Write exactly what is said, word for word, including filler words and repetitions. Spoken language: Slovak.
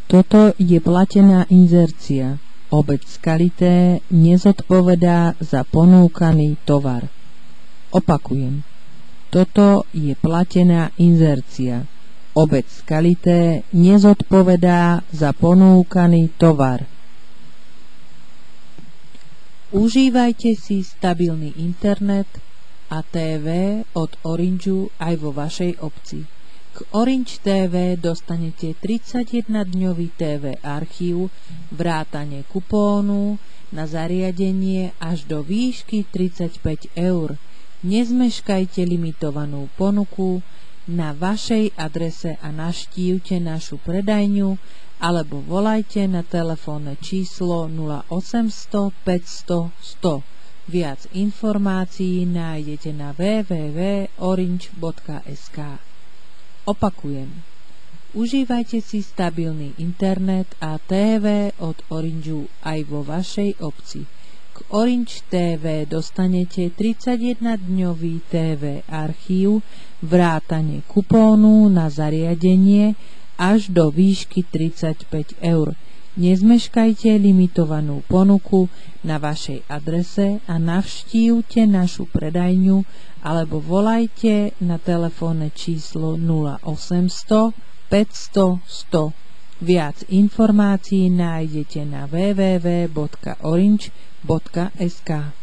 Toto je platená inzercia. Obec Skalité nezodpovedá za ponúkaný tovar. Opakujem. Toto je platená inzercia. Obec Skalité nezodpovedá za ponúkaný tovar. Užívajte si stabilný internet a té vé od Orangeu aj vo vašej obci. K Orange té vé dostanete tridsaťjeden-dňový té vé archív, vrátane kupónu na zariadenie až do výšky tridsaťpäť eur. Nezmeškajte limitovanú ponuku na vašej adrese a navštívte našu predajňu alebo volajte na telefónne číslo nula osemsto päťsto sto. Viac informácií nájdete na w w w bodka orange bodka es ká. Opakujem. Užívajte si stabilný internet a té vé od Orangeu aj vo vašej obci. K Orange té vé dostanete tridsaťjeden-dňový té vé archív, vrátane kupónu na zariadenie až do výšky tridsaťpäť eur. Nezmeškajte limitovanú ponuku na vašej adrese a navštívte našu predajňu alebo volajte na telefónne číslo nula osemsto päťsto sto. Viac informácií nájdete na w w w bodka orange bodka es ká.